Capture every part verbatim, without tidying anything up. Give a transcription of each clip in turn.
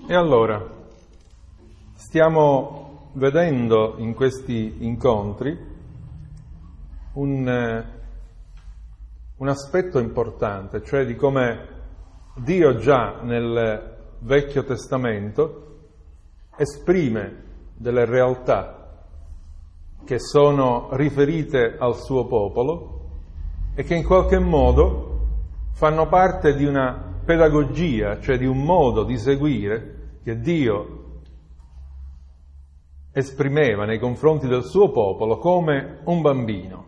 E allora, stiamo vedendo in questi incontri un, un aspetto importante, cioè di come Dio già nel Vecchio Testamento esprime delle realtà che sono riferite al suo popolo e che in qualche modo fanno parte di una pedagogia, cioè di un modo di seguire che Dio esprimeva nei confronti del suo popolo come un bambino.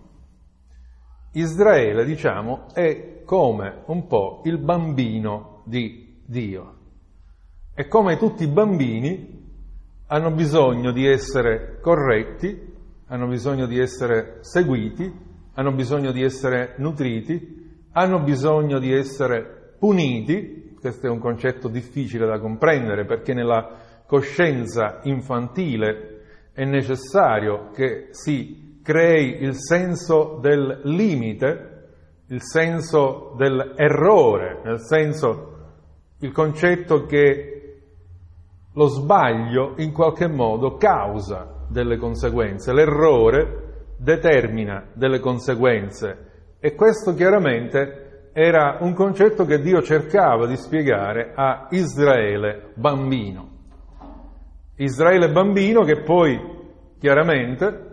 Israele, diciamo, è come un po' il bambino di Dio. E come tutti i bambini hanno bisogno di essere corretti, hanno bisogno di essere seguiti, hanno bisogno di essere nutriti, hanno bisogno di essere puniti. Questo è un concetto difficile da comprendere perché nella coscienza infantile è necessario che si crei il senso del limite, il senso dell'errore, nel senso il concetto che lo sbaglio in qualche modo causa delle conseguenze, l'errore determina delle conseguenze e questo chiaramente era un concetto che Dio cercava di spiegare a Israele bambino. Israele bambino che poi chiaramente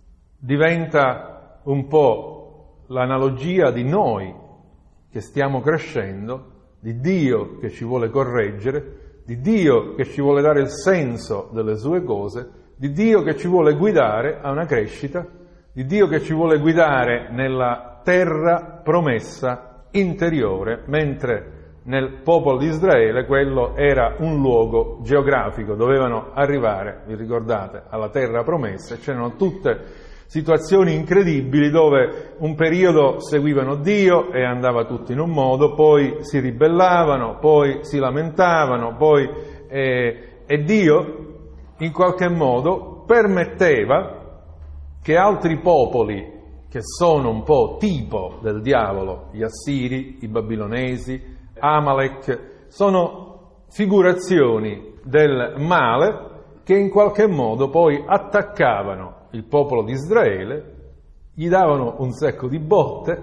diventa un po' l'analogia di noi che stiamo crescendo, di Dio che ci vuole correggere, di Dio che ci vuole dare il senso delle sue cose, di Dio che ci vuole guidare a una crescita, di Dio che ci vuole guidare nella terra promessa interiore, mentre nel popolo di Israele quello era un luogo geografico, dovevano arrivare, vi ricordate, alla terra promessa e c'erano tutte situazioni incredibili dove un periodo seguivano Dio e andava tutto in un modo, poi si ribellavano, poi si lamentavano, poi eh, e Dio in qualche modo permetteva che altri popoli che sono un po' tipo del diavolo, gli assiri, i babilonesi, Amalek, sono figurazioni del male che in qualche modo poi attaccavano il popolo di Israele, gli davano un secco di botte,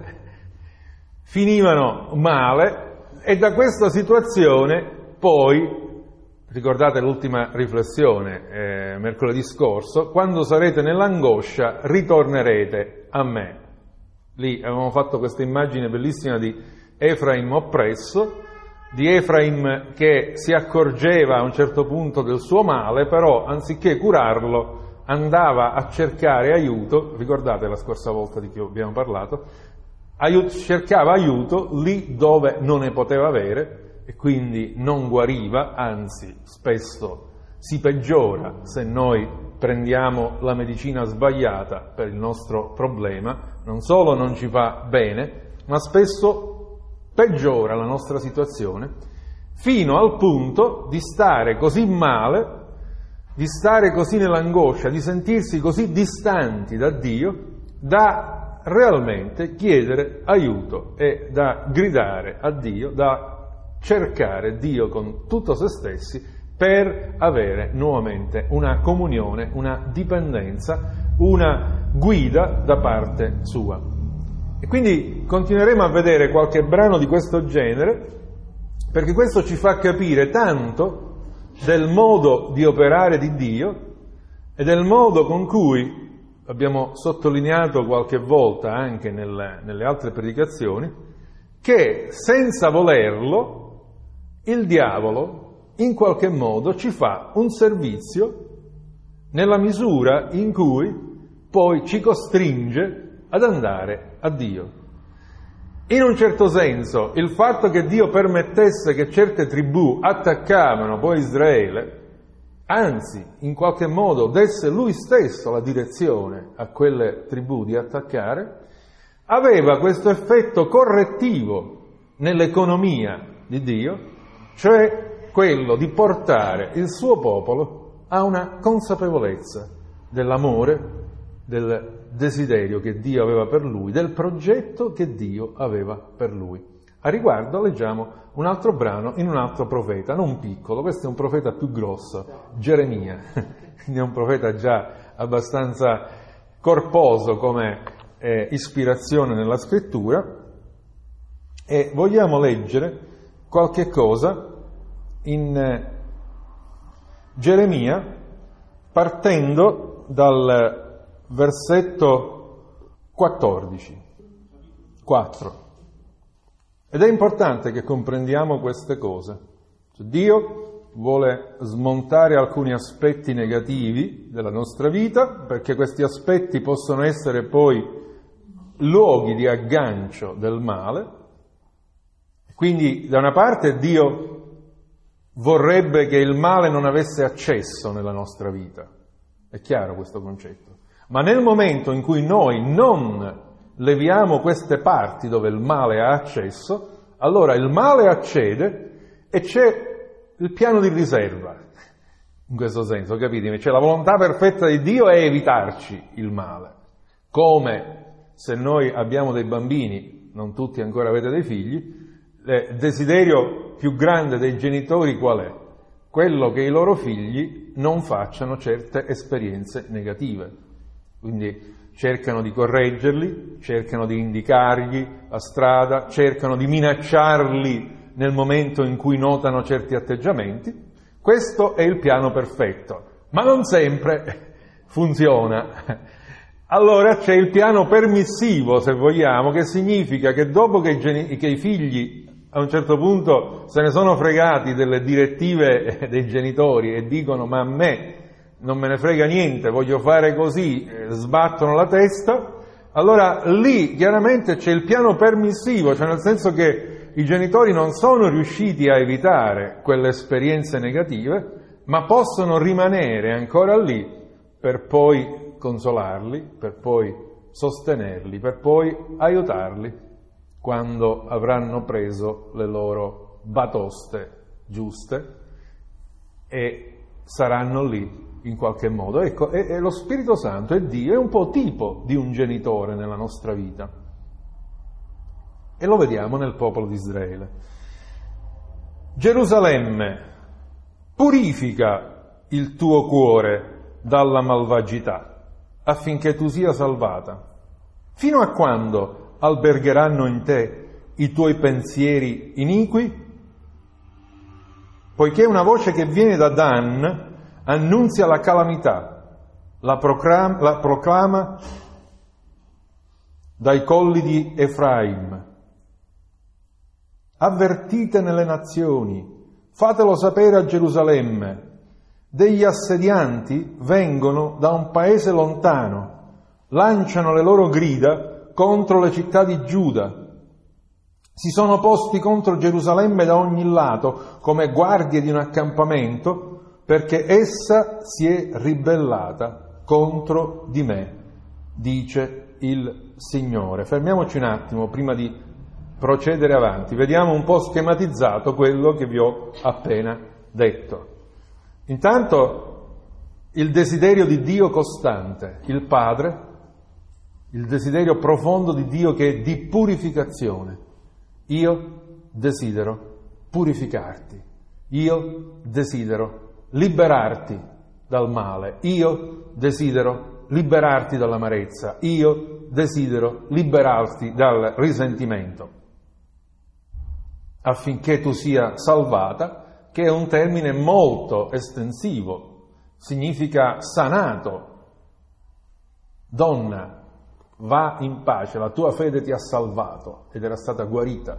finivano male e da questa situazione poi, ricordate l'ultima riflessione eh, mercoledì scorso, quando sarete nell'angoscia ritornerete a me. Lì avevamo fatto questa immagine bellissima di Efraim oppresso, di Efraim che si accorgeva a un certo punto del suo male, però anziché curarlo andava a cercare aiuto, ricordate la scorsa volta di cui abbiamo parlato, aiut- cercava aiuto lì dove non ne poteva avere e quindi non guariva, anzi spesso si peggiora se noi prendiamo la medicina sbagliata per il nostro problema, non solo non ci fa bene, ma spesso peggiora la nostra situazione, fino al punto di stare così male, di stare così nell'angoscia, di sentirsi così distanti da Dio, da realmente chiedere aiuto e da gridare a Dio, da cercare Dio con tutto se stessi, per avere nuovamente una comunione, una dipendenza, una guida da parte sua. E quindi continueremo a vedere qualche brano di questo genere, perché questo ci fa capire tanto del modo di operare di Dio e del modo con cui, abbiamo sottolineato qualche volta anche nelle, nelle altre predicazioni, che senza volerlo il diavolo in qualche modo ci fa un servizio nella misura in cui poi ci costringe ad andare a Dio. In un certo senso, il fatto che Dio permettesse che certe tribù attaccavano poi Israele, anzi, in qualche modo desse lui stesso la direzione a quelle tribù di attaccare, aveva questo effetto correttivo nell'economia di Dio, cioè quello di portare il suo popolo a una consapevolezza dell'amore, del desiderio che Dio aveva per lui, del progetto che Dio aveva per lui. A riguardo leggiamo un altro brano in un altro profeta, non piccolo, questo è un profeta più grosso, Geremia, quindi è un profeta già abbastanza corposo come eh, ispirazione nella scrittura, e vogliamo leggere qualche cosa in eh, Geremia, partendo dal versetto quattordici, quattro. Ed è importante che comprendiamo queste cose. Dio vuole smontare alcuni aspetti negativi della nostra vita, perché questi aspetti possono essere poi luoghi di aggancio del male. Quindi, da una parte, Dio vorrebbe che il male non avesse accesso nella nostra vita. È chiaro questo concetto. Ma nel momento in cui noi non leviamo queste parti dove il male ha accesso, allora il male accede e c'è il piano di riserva. In questo senso, capite? Cioè la volontà perfetta di Dio è evitarci il male. Come se noi abbiamo dei bambini, non tutti ancora avete dei figli, il desiderio più grande dei genitori qual è? Quello che i loro figli non facciano certe esperienze negative. Quindi cercano di correggerli, cercano di indicargli la strada, cercano di minacciarli nel momento in cui notano certi atteggiamenti. Questo è il piano perfetto, ma non sempre funziona. Allora c'è il piano permissivo, se vogliamo, che significa che dopo che i, geni- che i figli a un certo punto se ne sono fregati delle direttive dei genitori e dicono ma a me non me ne frega niente, voglio fare così, eh, sbattono la testa, allora lì chiaramente c'è il piano permissivo, cioè nel senso che i genitori non sono riusciti a evitare quelle esperienze negative, ma possono rimanere ancora lì per poi consolarli, per poi sostenerli, per poi aiutarli quando avranno preso le loro batoste giuste e saranno lì in qualche modo. Ecco, e, e lo Spirito Santo è Dio, è un po' tipo di un genitore nella nostra vita. E lo vediamo nel popolo di Israele. Gerusalemme, purifica il tuo cuore dalla malvagità, affinché tu sia salvata. Fino a quando albergheranno in te i tuoi pensieri iniqui? Poiché una voce che viene da Dan annunzia la calamità, la proclama, la proclama dai colli di Efraim. Avvertite nelle nazioni, fatelo sapere a Gerusalemme, degli assedianti vengono da un paese lontano, lanciano le loro grida contro le città di Giuda. Si sono posti contro Gerusalemme da ogni lato, come guardie di un accampamento, perché essa si è ribellata contro di me, dice il Signore. Fermiamoci un attimo prima di procedere avanti. Vediamo un po' schematizzato quello che vi ho appena detto. Intanto, il desiderio di Dio costante, il Padre, il desiderio profondo di Dio che è di purificazione. Io desidero purificarti, io desidero liberarti dal male, io desidero liberarti dall'amarezza, io desidero liberarti dal risentimento, affinché tu sia salvata, che è un termine molto estensivo, significa sanato. Donna, va in pace, la tua fede ti ha salvato ed era stata guarita.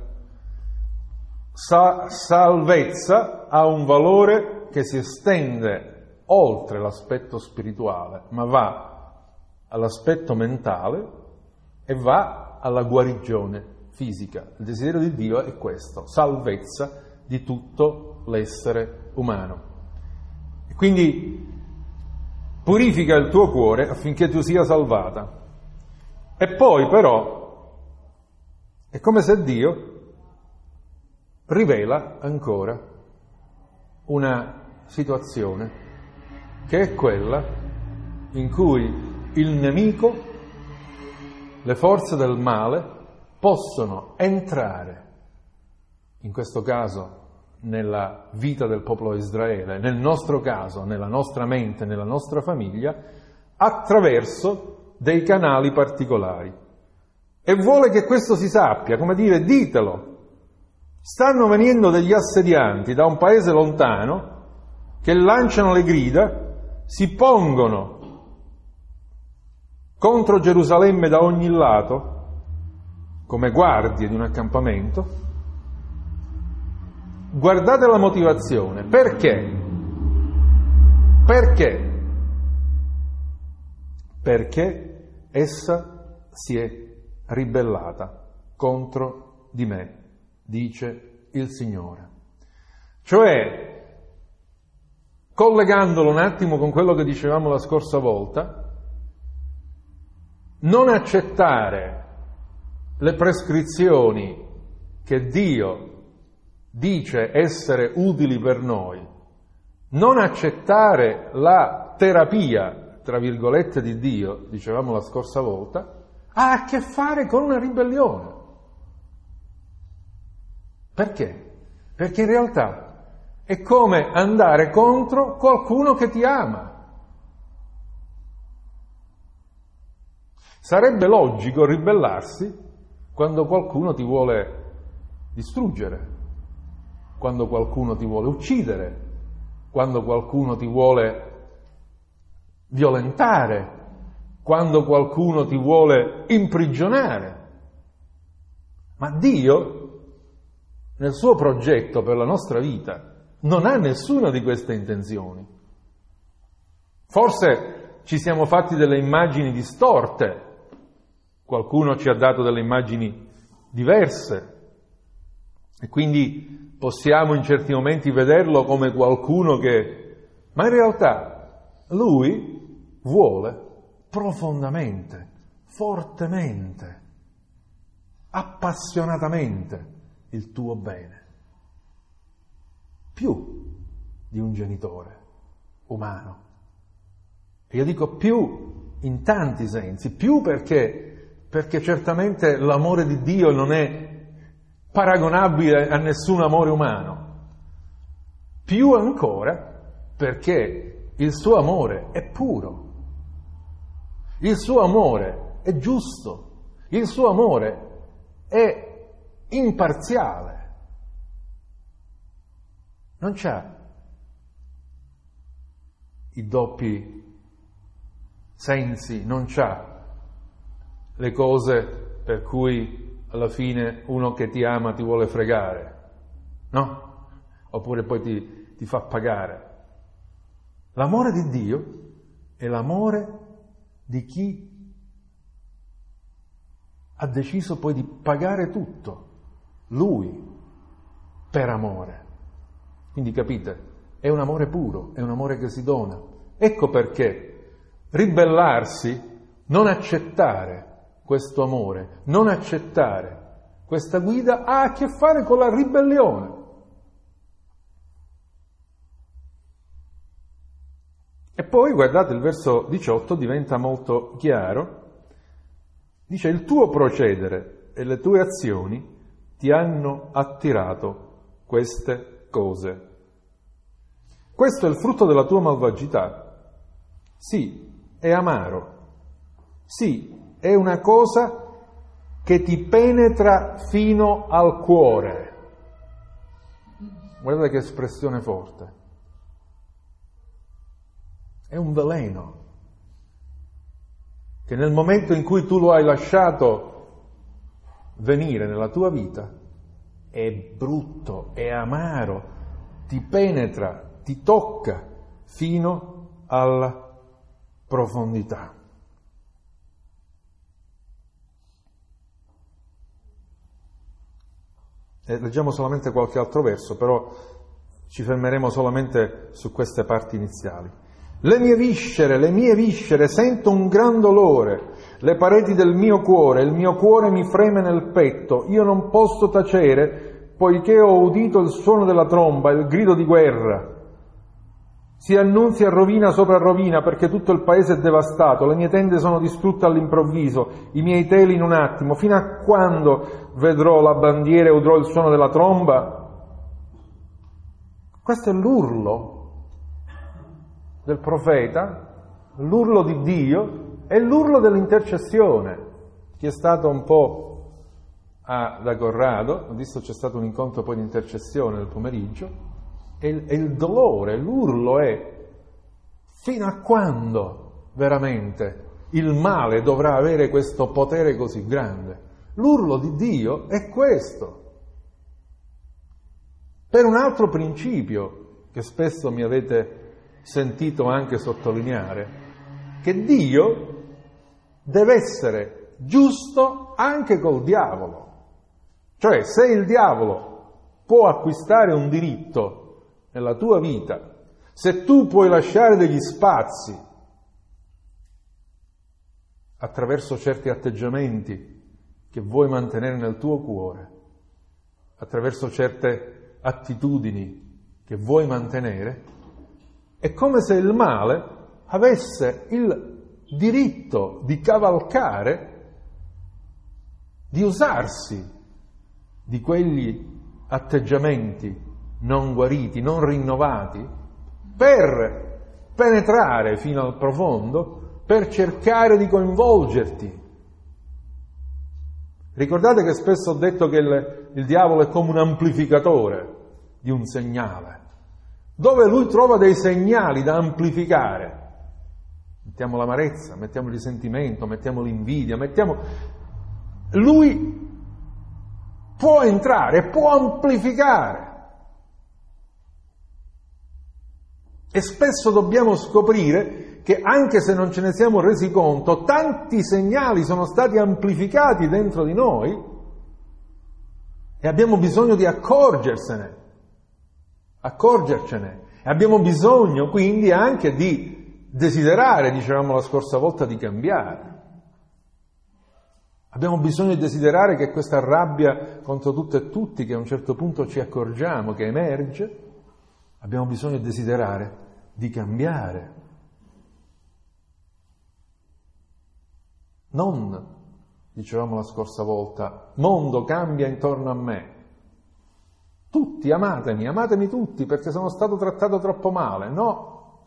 Sa- salvezza ha un valore che si estende oltre l'aspetto spirituale, ma va all'aspetto mentale e va alla guarigione fisica. Il desiderio di Dio è questo, salvezza di tutto l'essere umano. E quindi purifica il tuo cuore affinché tu sia salvata. E poi però è come se Dio rivela ancora una situazione che è quella in cui il nemico, le forze del male possono entrare in questo caso nella vita del popolo di Israele, nel nostro caso, nella nostra mente, nella nostra famiglia, attraverso dei canali particolari. E vuole che questo si sappia, come dire, ditelo. Stanno venendo degli assedianti da un paese lontano che lanciano le grida, si pongono contro Gerusalemme da ogni lato, come guardie di un accampamento. Guardate la motivazione. Perché? Perché? Perché essa si è ribellata contro di me, dice il Signore. Cioè, collegandolo un attimo con quello che dicevamo la scorsa volta, non accettare le prescrizioni che Dio dice essere utili per noi, non accettare la terapia, tra virgolette, di Dio, dicevamo la scorsa volta, ha a che fare con una ribellione. Perché? Perché in realtà è come andare contro qualcuno che ti ama. Sarebbe logico ribellarsi quando qualcuno ti vuole distruggere, quando qualcuno ti vuole uccidere, quando qualcuno ti vuole violentare, quando qualcuno ti vuole imprigionare. Ma Dio, nel suo progetto per la nostra vita, non ha nessuna di queste intenzioni. Forse ci siamo fatti delle immagini distorte, qualcuno ci ha dato delle immagini diverse e quindi possiamo in certi momenti vederlo come qualcuno che... Ma in realtà lui vuole profondamente, fortemente, appassionatamente il tuo bene, più di un genitore umano. E io dico più in tanti sensi, più perché perché certamente l'amore di Dio non è paragonabile a nessun amore umano, più ancora perché il suo amore è puro, il suo amore è giusto, il suo amore è imparziale, non c'ha i doppi sensi, non c'ha le cose per cui alla fine uno che ti ama ti vuole fregare, no? Oppure poi ti, ti fa pagare. L'amore di Dio è l'amore di chi ha deciso poi di pagare tutto, Lui, per amore. Quindi capite, è un amore puro, è un amore che si dona. Ecco perché ribellarsi, non accettare questo amore, non accettare questa guida ha a che fare con la ribellione. E poi, guardate, il verso diciotto diventa molto chiaro. Dice: il tuo procedere e le tue azioni ti hanno attirato queste cose. Questo è il frutto della tua malvagità. Sì, è amaro. Sì, è una cosa che ti penetra fino al cuore. Guardate che espressione forte. È un veleno che nel momento in cui tu lo hai lasciato venire nella tua vita è brutto, è amaro, ti penetra, ti tocca fino alla profondità. E leggiamo solamente qualche altro verso, però ci fermeremo solamente su queste parti iniziali. Le mie viscere, le mie viscere, sento un gran dolore, le pareti del mio cuore, il mio cuore mi freme nel petto, io non posso tacere, poiché ho udito il suono della tromba, il grido di guerra. Si annunzia rovina sopra rovina, perché tutto il paese è devastato, le mie tende sono distrutte all'improvviso, i miei teli in un attimo. Fino a quando vedrò la bandiera e udrò il suono della tromba? Questo è l'urlo del profeta, l'urlo di Dio e l'urlo dell'intercessione. Chi è stato un po' a, da Corrado, ho visto c'è stato un incontro poi di intercessione nel pomeriggio, e il, e il dolore, l'urlo è: fino a quando veramente il male dovrà avere questo potere così grande? L'urlo di Dio è questo. Per un altro principio che spesso mi avete sentito anche sottolineare, che Dio deve essere giusto anche col diavolo. Cioè, se il diavolo può acquistare un diritto nella tua vita, se tu puoi lasciare degli spazi attraverso certi atteggiamenti che vuoi mantenere nel tuo cuore, attraverso certe attitudini che vuoi mantenere, è come se il male avesse il diritto di cavalcare, di usarsi di quegli atteggiamenti non guariti, non rinnovati, per penetrare fino al profondo, per cercare di coinvolgerti. Ricordate che spesso ho detto che il, il diavolo è come un amplificatore di un segnale, dove lui trova dei segnali da amplificare. Mettiamo l'amarezza, mettiamo il risentimento, mettiamo l'invidia, mettiamo... Lui può entrare, può amplificare. E spesso dobbiamo scoprire che, anche se non ce ne siamo resi conto, tanti segnali sono stati amplificati dentro di noi e abbiamo bisogno di accorgersene, accorgercene. E abbiamo bisogno quindi anche di desiderare, dicevamo la scorsa volta, di cambiare. Abbiamo bisogno di desiderare che questa rabbia contro tutto e tutti, che a un certo punto ci accorgiamo che emerge, abbiamo bisogno di desiderare di cambiare. Non, dicevamo la scorsa volta, mondo cambia intorno a me. Tutti amatemi, amatemi tutti perché sono stato trattato troppo male. No,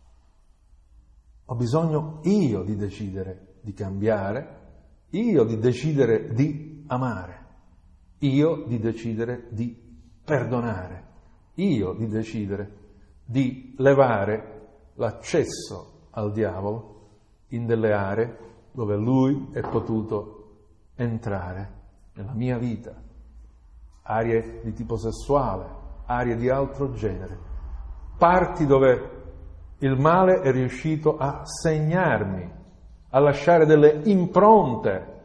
ho bisogno io di decidere di cambiare, io di decidere di amare, io di decidere di perdonare, io di decidere di levare l'accesso al diavolo in delle aree dove lui è potuto entrare nella mia vita, aree di tipo sessuale, aree di altro genere, parti dove il male è riuscito a segnarmi, a lasciare delle impronte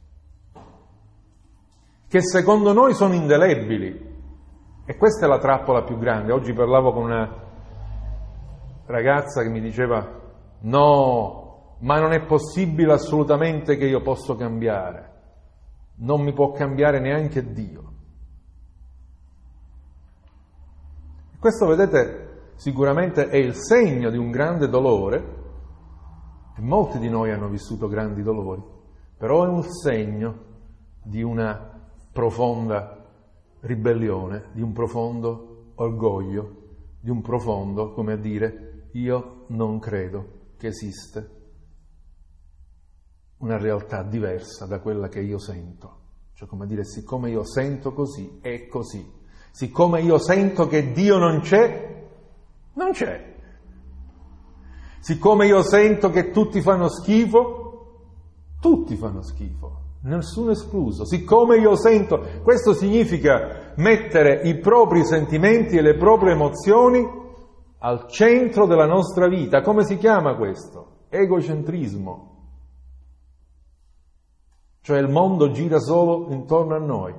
che secondo noi sono indelebili. E questa è la trappola più grande. Oggi parlavo con una ragazza che mi diceva: no, ma non è possibile assolutamente che io posso cambiare, non mi può cambiare neanche Dio. Questo, vedete, sicuramente è il segno di un grande dolore, e molti di noi hanno vissuto grandi dolori, però è un segno di una profonda ribellione, di un profondo orgoglio, di un profondo, come a dire, io non credo che esiste una realtà diversa da quella che io sento. Cioè, come a dire, siccome io sento così, è così. Siccome io sento che Dio non c'è, non c'è. Siccome io sento che tutti fanno schifo, tutti fanno schifo, nessuno escluso. Siccome io sento, questo significa mettere i propri sentimenti e le proprie emozioni al centro della nostra vita. Come si chiama questo? Egocentrismo. Cioè il mondo gira solo intorno a noi.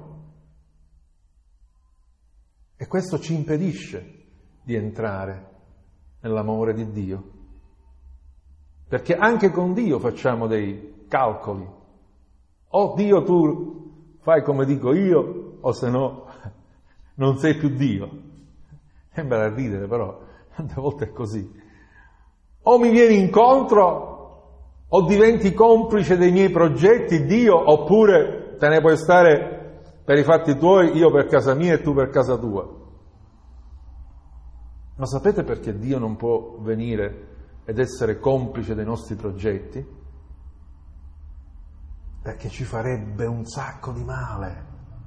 E questo ci impedisce di entrare nell'amore di Dio. Perché anche con Dio facciamo dei calcoli. O Dio tu fai come dico io, o se no non sei più Dio. Sembra da ridere, però tante volte è così. O mi vieni incontro, o diventi complice dei miei progetti, Dio, oppure te ne puoi stare per i fatti tuoi, io per casa mia e tu per casa tua. Ma sapete perché Dio non può venire ed essere complice dei nostri progetti? Perché ci farebbe un sacco di male.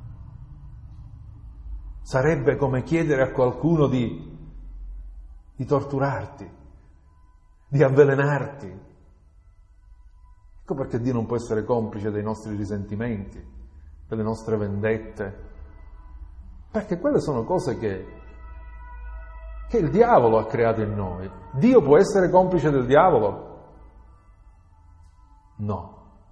Sarebbe come chiedere a qualcuno di, di torturarti, di avvelenarti. Ecco perché Dio non può essere complice dei nostri risentimenti, delle nostre vendette, perché quelle sono cose che, che il diavolo ha creato in noi. Dio può essere complice del diavolo? No.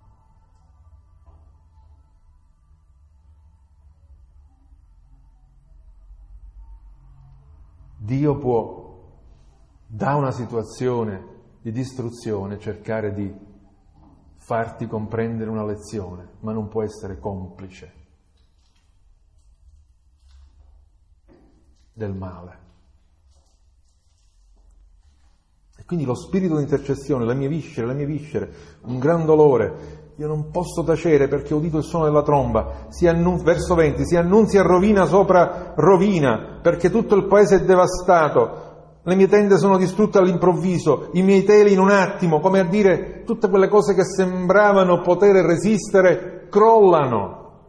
Dio può, da una situazione di distruzione, cercare di farti comprendere una lezione, ma non può essere complice del male. E quindi lo spirito di intercessione, le mie viscere, le mie viscere, un gran dolore, io non posso tacere perché ho udito il suono della tromba, si annun- verso venti, si annunzia rovina sopra rovina, perché tutto il paese è devastato. Le mie tende sono distrutte all'improvviso, i miei teli in un attimo, come a dire, tutte quelle cose che sembravano poter resistere, crollano.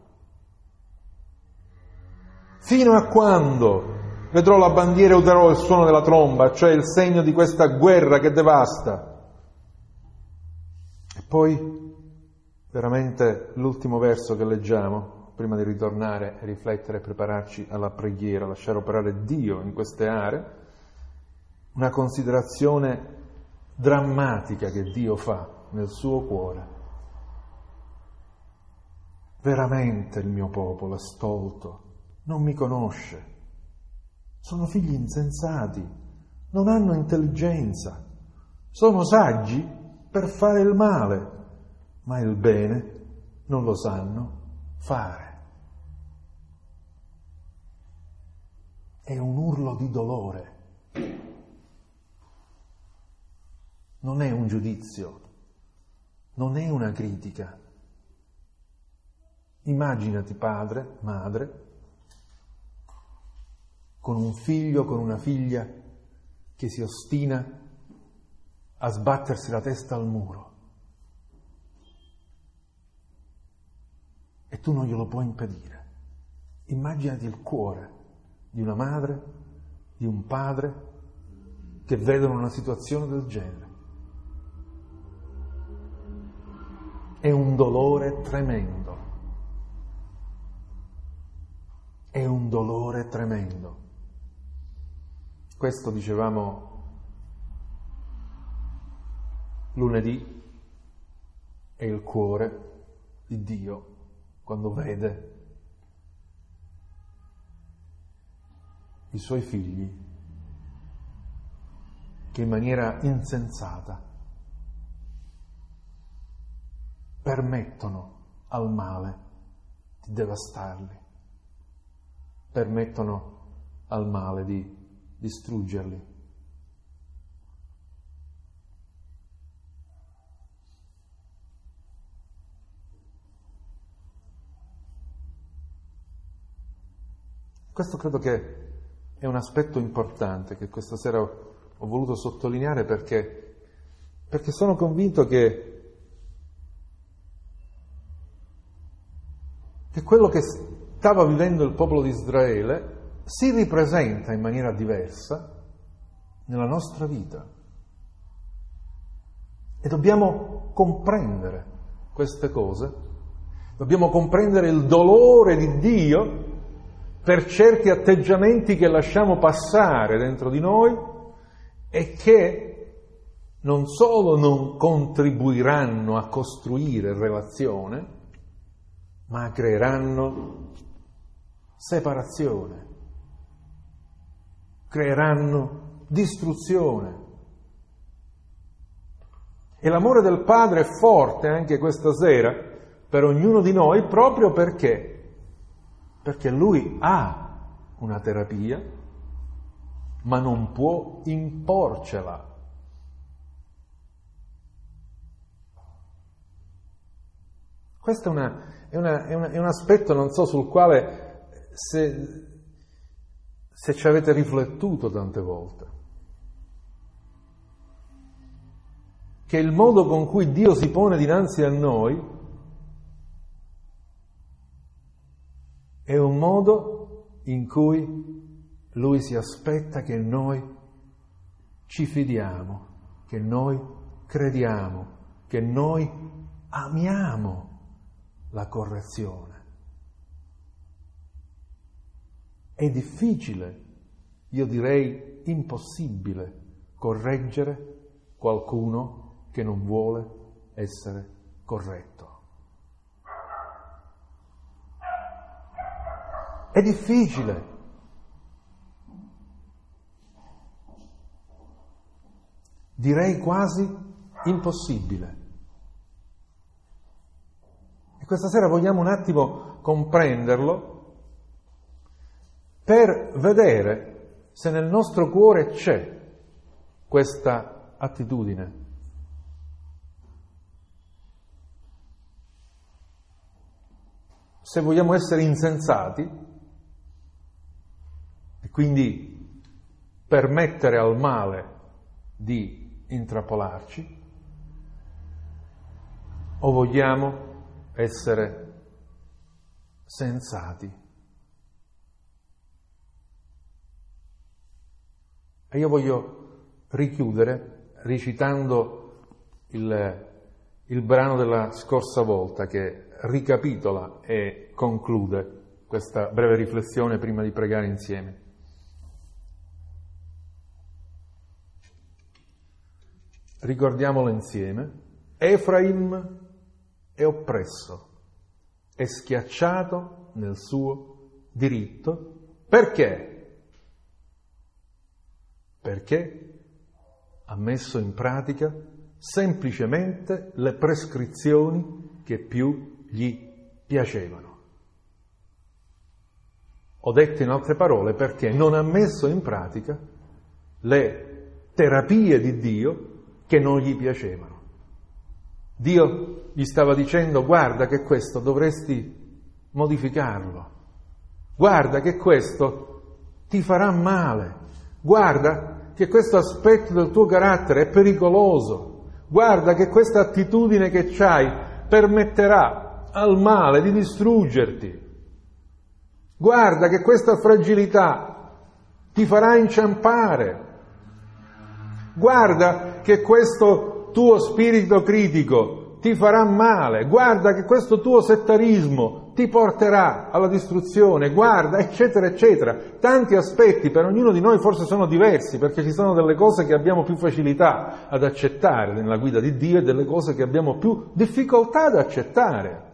Fino a quando vedrò la bandiera e udrò il suono della tromba, cioè il segno di questa guerra che devasta. E poi, veramente, l'ultimo verso che leggiamo, prima di ritornare e riflettere e prepararci alla preghiera, lasciare operare Dio in queste aree, una considerazione drammatica che Dio fa nel suo cuore. Veramente il mio popolo è stolto, non mi conosce, sono figli insensati, non hanno intelligenza, sono saggi per fare il male, ma il bene non lo sanno fare. È un urlo di dolore. Non è un giudizio, non è una critica. Immaginati padre, madre, con un figlio, con una figlia che si ostina a sbattersi la testa al muro. E tu non glielo puoi impedire. Immaginati il cuore di una madre, di un padre che vedono una situazione del genere. È un dolore tremendo. È un dolore tremendo. Questo dicevamo lunedì, è il cuore di Dio quando vede i suoi figli che in maniera insensata permettono al male di devastarli, permettono al male di distruggerli. Questo credo che è un aspetto importante che questa sera ho voluto sottolineare perché, perché sono convinto che che quello che stava vivendo il popolo di Israele si ripresenta in maniera diversa nella nostra vita. E dobbiamo comprendere queste cose, dobbiamo comprendere il dolore di Dio per certi atteggiamenti che lasciamo passare dentro di noi e che non solo non contribuiranno a costruire relazione, ma creeranno separazione, creeranno distruzione. E l'amore del Padre è forte anche questa sera per ognuno di noi proprio perché, perché Lui ha una terapia, ma non può imporcela. Questo è, una, è, una, è, una, è un aspetto, non so, sul quale se, se ci avete riflettuto tante volte, che il modo con cui Dio si pone dinanzi a noi è un modo in cui Lui si aspetta che noi ci fidiamo, che noi crediamo, che noi amiamo la correzione. È difficile, io direi impossibile, correggere qualcuno che non vuole essere corretto. È difficile. Direi quasi impossibile. E questa sera vogliamo un attimo comprenderlo per vedere se nel nostro cuore c'è questa attitudine. Se vogliamo essere insensati e quindi permettere al male di intrappolarci, o vogliamo essere sensati. E io voglio richiudere recitando il, il brano della scorsa volta che ricapitola e conclude questa breve riflessione prima di pregare insieme. Ricordiamolo insieme. Efraim è oppresso, è schiacciato nel suo diritto. Perché? Perché ha messo in pratica semplicemente le prescrizioni che più gli piacevano. Ho detto in altre parole perché non ha messo in pratica le terapie di Dio che non gli piacevano. Dio gli stava dicendo: guarda che questo dovresti modificarlo, guarda che questo ti farà male, guarda che questo aspetto del tuo carattere è pericoloso, guarda che questa attitudine che c'hai permetterà al male di distruggerti, guarda che questa fragilità ti farà inciampare, guarda che questo tuo spirito critico ti farà male, guarda che questo tuo settarismo ti porterà alla distruzione, guarda, eccetera, eccetera. Tanti aspetti per ognuno di noi forse sono diversi, perché ci sono delle cose che abbiamo più facilità ad accettare nella guida di Dio e delle cose che abbiamo più difficoltà ad accettare.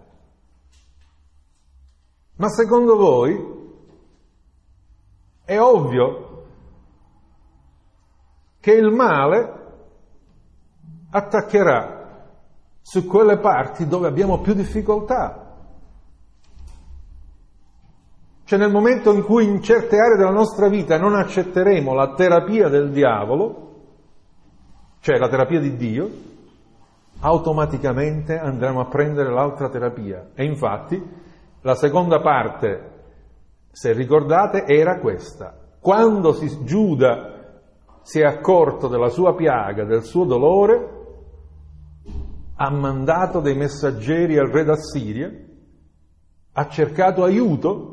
Ma secondo voi è ovvio che il male attaccherà su quelle parti dove abbiamo più difficoltà? Cioè nel momento in cui in certe aree della nostra vita non accetteremo la terapia del diavolo, cioè la terapia di Dio, automaticamente andremo a prendere l'altra terapia. E infatti la seconda parte, se ricordate, era questa. Quando si, Giuda si è accorto della sua piaga, del suo dolore, ha mandato dei messaggeri al re d'Assiria, ha cercato aiuto.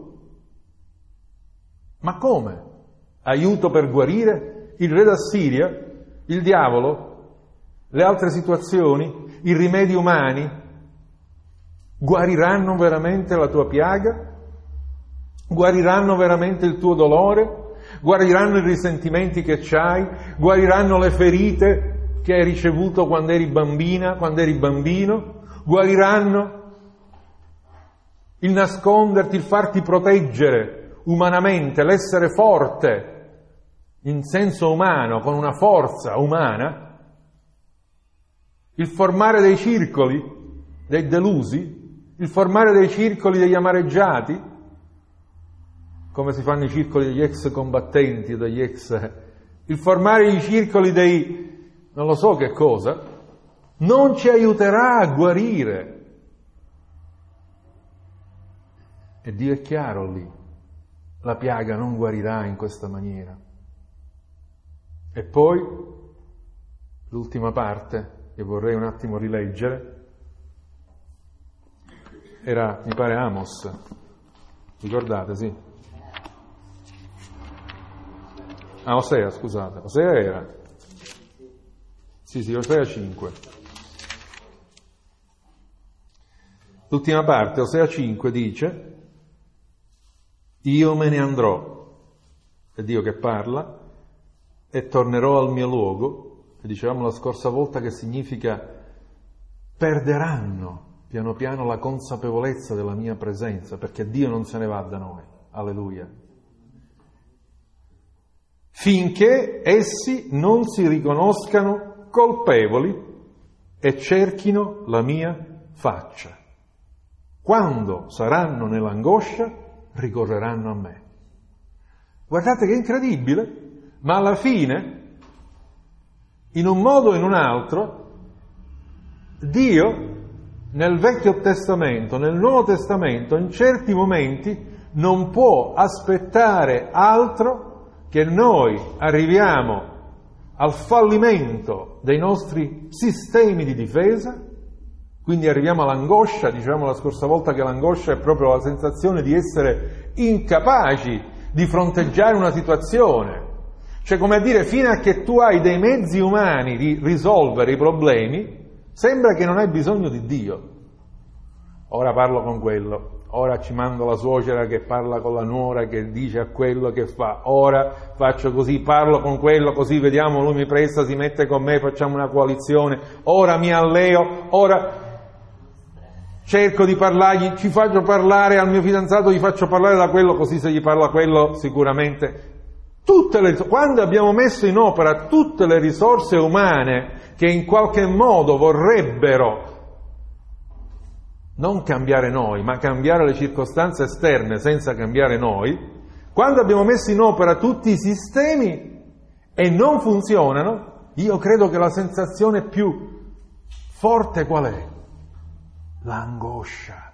Ma come? Aiuto per guarire? Il re d'Assiria, il diavolo, le altre situazioni, i rimedi umani guariranno veramente la tua piaga? Guariranno veramente il tuo dolore? Guariranno i risentimenti che c'hai? Guariranno le ferite che hai ricevuto quando eri bambina, quando eri bambino? Guariranno il nasconderti, il farti proteggere umanamente, l'essere forte in senso umano, con una forza umana, il formare dei circoli dei delusi, il formare dei circoli degli amareggiati, come si fanno i circoli degli ex combattenti o degli ex... il formare i circoli dei... non lo so che cosa, non ci aiuterà a guarire. E Dio è chiaro lì. la piaga non guarirà in questa maniera. E poi, l'ultima parte, che vorrei un attimo rileggere, era, mi pare, Amos, ricordate, sì? Ah, Osea, scusate, Osea era, sì, sì, Osea cinque. L'ultima parte, Osea cinque, dice: io me ne andrò, è Dio che parla, e tornerò al mio luogo, e dicevamo la scorsa volta che significa perderanno piano piano la consapevolezza della mia presenza, perché Dio non se ne va da noi, alleluia, finché essi non si riconoscano colpevoli e cerchino la mia faccia. Quando saranno nell'angoscia, ricorreranno a me. Guardate che incredibile, ma alla fine, in un modo o in un altro, Dio nel Vecchio Testamento, nel Nuovo Testamento, in certi momenti non può aspettare altro che noi arriviamo al fallimento dei nostri sistemi di difesa. Quindi arriviamo all'angoscia, dicevamo la scorsa volta che l'angoscia è proprio la sensazione di essere incapaci di fronteggiare una situazione. Cioè, come a dire, fino a che tu hai dei mezzi umani di risolvere i problemi, sembra che non hai bisogno di Dio. Ora parlo con quello, ora ci mando la suocera che parla con la nuora, che dice a quello che fa, ora faccio così, parlo con quello, così vediamo, lui mi presta, si mette con me, facciamo una coalizione, ora mi alleo, ora cerco di parlargli, ci faccio parlare al mio fidanzato, gli faccio parlare da quello, così se gli parla quello sicuramente. Tutte le, quando abbiamo messo in opera tutte le risorse umane che in qualche modo vorrebbero non cambiare noi, ma cambiare le circostanze esterne senza cambiare noi, quando abbiamo messo in opera tutti i sistemi e non funzionano, io credo che la sensazione più forte qual è? L'angoscia,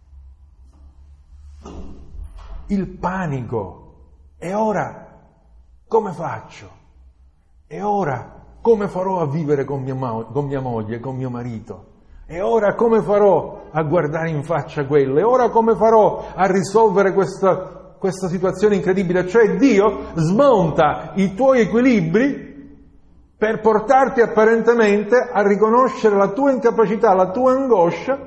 il panico. E ora come faccio? E ora come farò a vivere con mia, mo- con mia moglie, con mio marito? E ora come farò a guardare in faccia quello? E ora come farò a risolvere questa, questa situazione incredibile? Cioè Dio smonta i tuoi equilibri per portarti apparentemente a riconoscere la tua incapacità, la tua angoscia,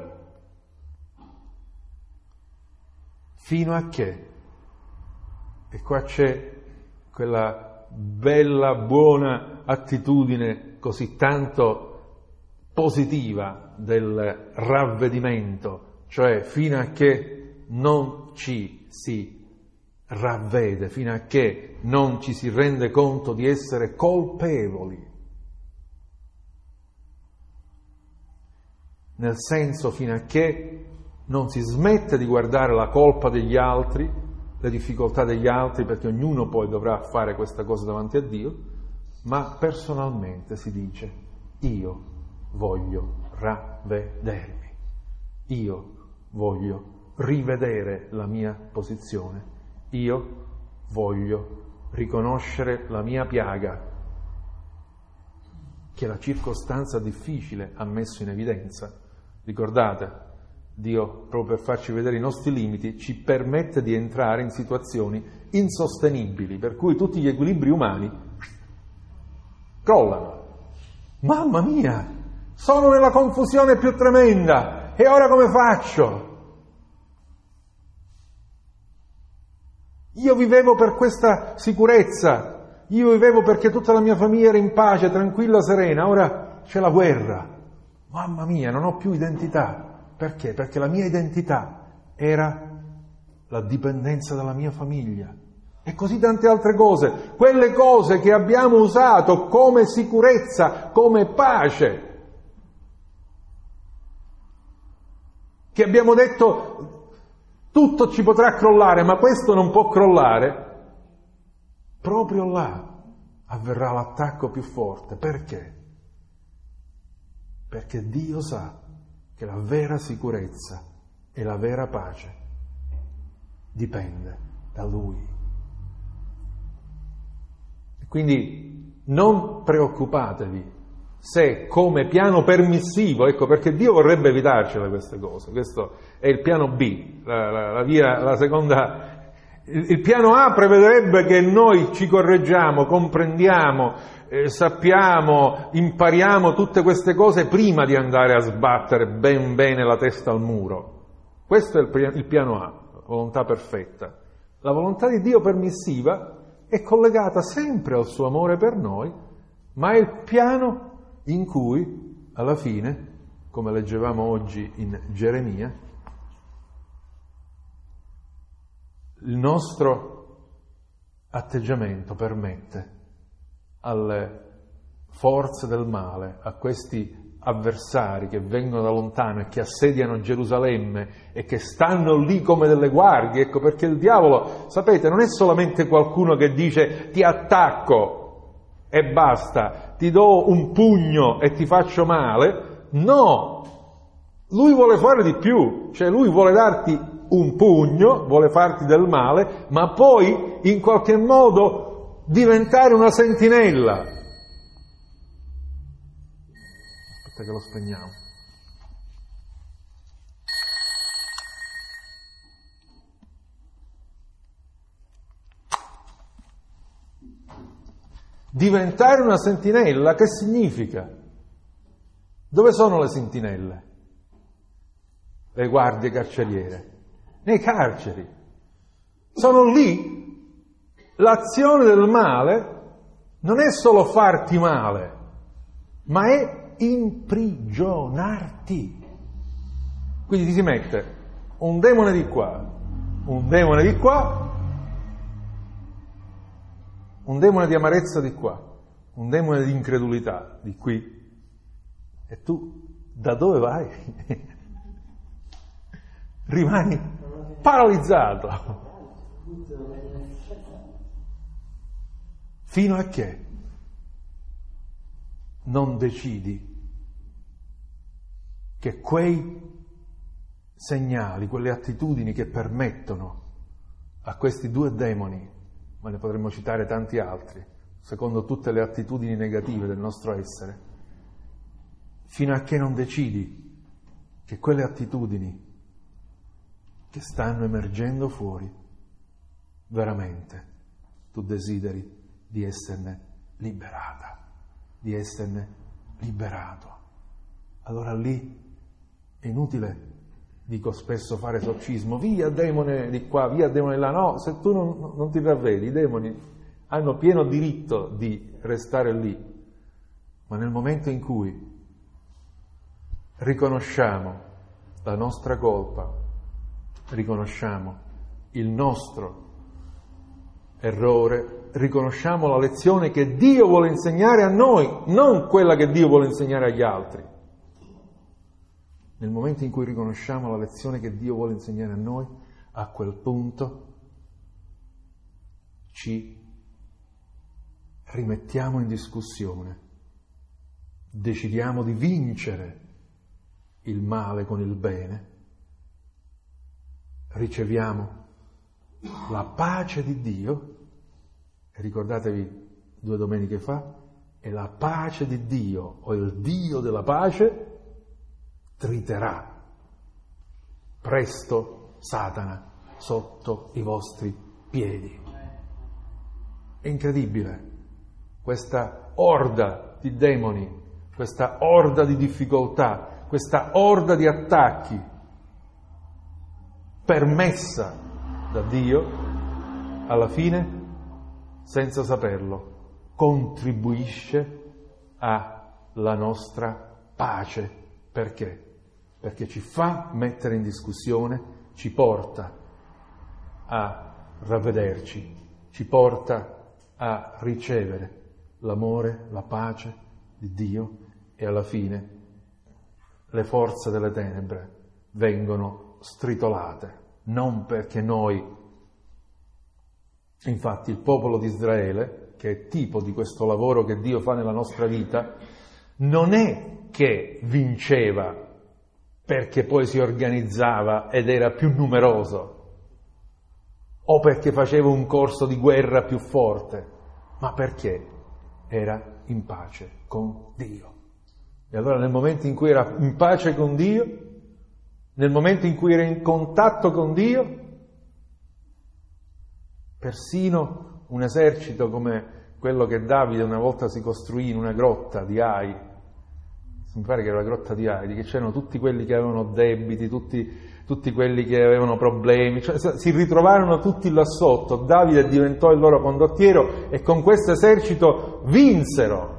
fino a che, e qua c'è quella bella, buona attitudine così tanto positiva del ravvedimento, cioè fino a che non ci si ravvede, fino a che non ci si rende conto di essere colpevoli, nel senso fino a che non si smette di guardare la colpa degli altri, le difficoltà degli altri, perché ognuno poi dovrà fare questa cosa davanti a Dio, ma personalmente si dice: io voglio ravvedermi, io voglio rivedere la mia posizione, io voglio riconoscere la mia piaga, che la circostanza difficile ha messo in evidenza. Ricordate, Dio, proprio per farci vedere i nostri limiti, ci permette di entrare in situazioni insostenibili, per cui tutti gli equilibri umani crollano. Mamma mia, sono nella confusione più tremenda, e ora come faccio? Io vivevo per questa sicurezza, io vivevo perché tutta la mia famiglia era in pace, tranquilla, serena, ora c'è la guerra. Mamma mia, non ho più identità. Perché? Perché la mia identità era la dipendenza dalla mia famiglia. E così tante altre cose, quelle cose che abbiamo usato come sicurezza, come pace, che abbiamo detto tutto ci potrà crollare, ma questo non può crollare, proprio là avverrà l'attacco più forte. Perché? Perché Dio sa che la vera sicurezza e la vera pace dipende da Lui. Quindi non preoccupatevi se come piano permissivo, ecco perché Dio vorrebbe evitarcele queste cose, questo è il piano B, la, la, la via, la seconda. Il, il piano A prevederebbe che noi ci correggiamo, comprendiamo, eh, sappiamo, impariamo tutte queste cose prima di andare a sbattere ben bene la testa al muro. Questo è il, il piano A, la volontà perfetta. La volontà di Dio permissiva è collegata sempre al suo amore per noi, ma è il piano in cui, alla fine, come leggevamo oggi in Geremia, il nostro atteggiamento permette alle forze del male, a questi avversari che vengono da lontano e che assediano Gerusalemme e che stanno lì come delle guardie, ecco perché il diavolo, sapete, non è solamente qualcuno che dice ti attacco e basta, ti do un pugno e ti faccio male. No, lui vuole fare di più, cioè lui vuole darti un pugno, vuole farti del male, ma poi in qualche modo diventare una sentinella. Aspetta che lo spegniamo. Diventare una sentinella, che significa? Dove sono le sentinelle? Le guardie carceriere. Nei carceri. Sono lì. L'azione del male non è solo farti male, ma è imprigionarti. Quindi ti si mette un demone di qua, un demone di qua, un demone di amarezza di qua, un demone di incredulità di qui. E tu da dove vai? Rimani paralizzato. Fino a che non decidi che quei segnali, quelle attitudini che permettono a questi due demoni, ma ne potremmo citare tanti altri, secondo tutte le attitudini negative del nostro essere, fino a che non decidi che quelle attitudini che stanno emergendo fuori, veramente tu desideri di esserne liberata, di esserne liberato. Allora lì è inutile, dico spesso, fare esorcismo, via demone di qua, via demone di là. No, se tu non, non ti ravvedi, i demoni hanno pieno diritto di restare lì, ma nel momento in cui riconosciamo la nostra colpa, riconosciamo il nostro errore, riconosciamo la lezione che Dio vuole insegnare a noi, non quella che Dio vuole insegnare agli altri. Nel momento in cui riconosciamo la lezione che Dio vuole insegnare a noi, a quel punto ci rimettiamo in discussione, decidiamo di vincere il male con il bene, riceviamo la pace di Dio, e ricordatevi due domeniche fa, e la pace di Dio, o il Dio della pace, triterà presto Satana sotto i vostri piedi. È incredibile questa orda di demoni, questa orda di difficoltà, questa orda di attacchi permessa da Dio, alla fine, senza saperlo, contribuisce alla nostra pace. Perché? Perché ci fa mettere in discussione, ci porta a ravvederci, ci porta a ricevere l'amore, la pace di Dio, e alla fine le forze delle tenebre vengono stritolate, non perché noi, infatti il popolo di Israele, che è tipo di questo lavoro che Dio fa nella nostra vita, non è che vinceva perché poi si organizzava ed era più numeroso, o perché faceva un corso di guerra più forte. ma perché era in pace con Dio. E allora nel momento in cui era in pace con Dio, nel momento in cui era in contatto con Dio, persino un esercito come quello che Davide una volta si costruì in una grotta di Ai, mi pare che era la grotta di Ai, che c'erano tutti quelli che avevano debiti, tutti, tutti quelli che avevano problemi, cioè, si ritrovarono tutti là sotto, Davide diventò il loro condottiero e con questo esercito vinsero.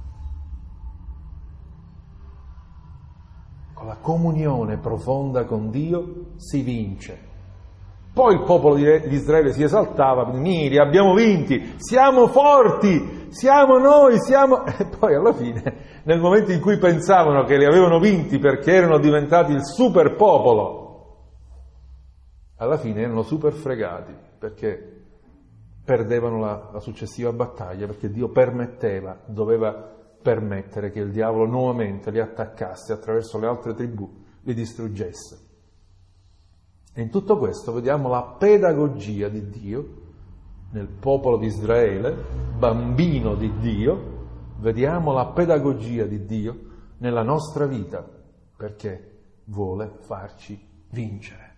Con la comunione profonda con Dio si vince. Poi il popolo di Israele si esaltava, miri, abbiamo vinti, siamo forti, siamo noi, siamo... E poi alla fine, nel momento in cui pensavano che li avevano vinti perché erano diventati il super popolo, alla fine erano super fregati perché perdevano la, la successiva battaglia, perché Dio permetteva, doveva permettere che il diavolo nuovamente li attaccasse attraverso le altre tribù, li distruggesse. E in tutto questo vediamo la pedagogia di Dio nel popolo di Israele, bambino di Dio, vediamo la pedagogia di Dio nella nostra vita, perché vuole farci vincere.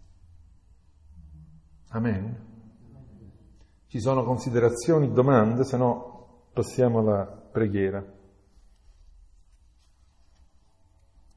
Amen. Ci sono considerazioni, domande, se no passiamo alla preghiera.